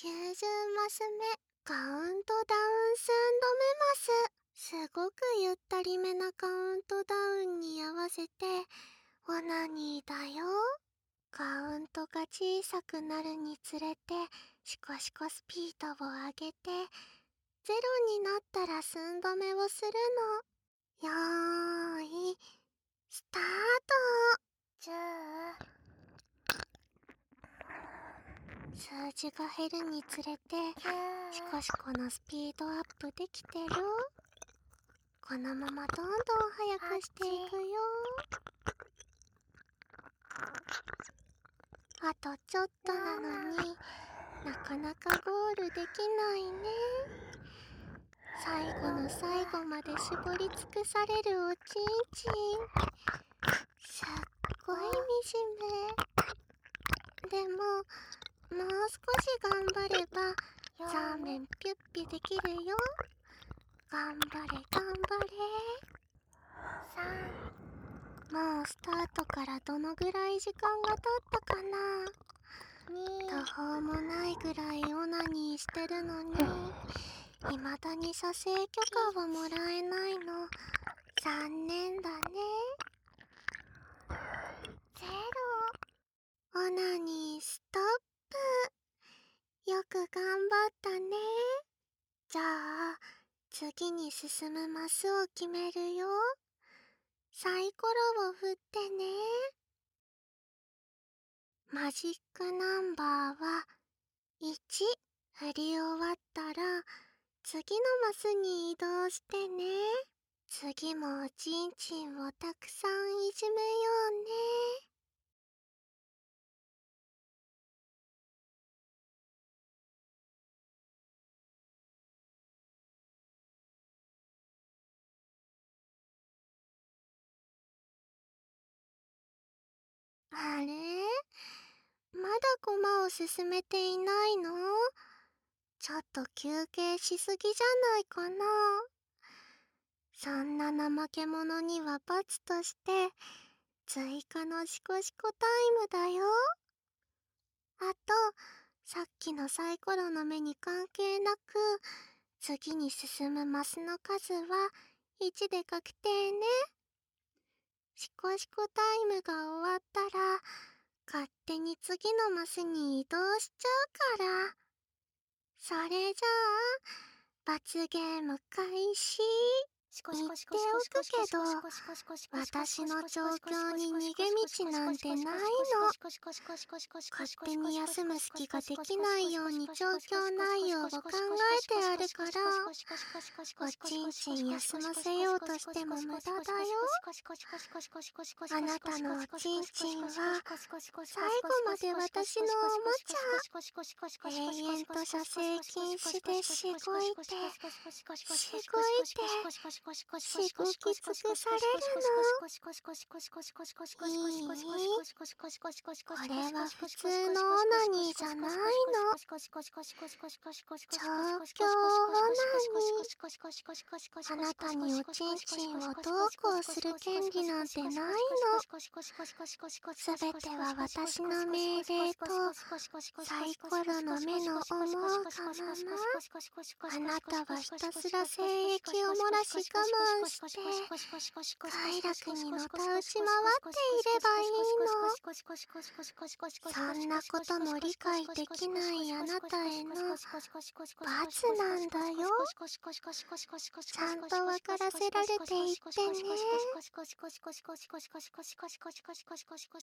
90マス目、カウントダウン寸止めます。すごくゆったりめなカウントダウンに合わせて、オナニーだよ。カウントが小さくなるにつれて、シコシコスピードを上げて、ゼロになったら寸止めをするの。よーい、スタート。数字が減るにつれて、シコシコのスピードアップできてる。このままどんどん速くしていくよ。あとちょっとなのになかなかゴールできないね。最後の最後まで絞り尽くされるおちんちん。すっごい惨め。でももう少し頑張ればザーメンピュッピュできるよ。頑張れ頑張れ。もうスタートからどのぐらい時間が経ったかな。途方もないぐらいオナニーしてるのに未だに撮影許可をもらえないの。残念だね。ゼロ。オナニーストップ。よく頑張ったね。じゃあ次に進むマスを決めるよ。サイコロを振ってね。マジックナンバーは1。振り終わったら次のマスに移動してね。次もおちんちんをたくさんいじめようね。あれ？まだコマを進めていないの？ちょっと休憩しすぎじゃないかな。そんな怠け者には罰として追加のシコシコタイムだよ。あとさっきのサイコロの目に関係なく次に進むマスの数は1で確定ね。シコシコタイムが終わったら勝手に次のマスに移動しちゃうから。それじゃあ罰ゲーム開始。言っておくけど私の状況に逃げ道なんてないの。勝手に休む隙ができないように状況内容を考えてあるから、おちんちん休ませようとしても無駄だよ。あなたのおちんちんは最後まで私のおもちゃ。永遠と射精禁止でしごいてしごいてしごき尽くされるの。いい？これは普通のオナニーじゃないの。状況オナニー。あなたにおちんちんをどうこうする権利なんてないの。すべては私の命令とサイコロの目の思うがまま。あなたはひたすら精液を漏らし我慢して快楽にのたうち回っていればいいの。そんなことも理解できないあなたへの罰なんだよ。ちゃんと分からせられていってね。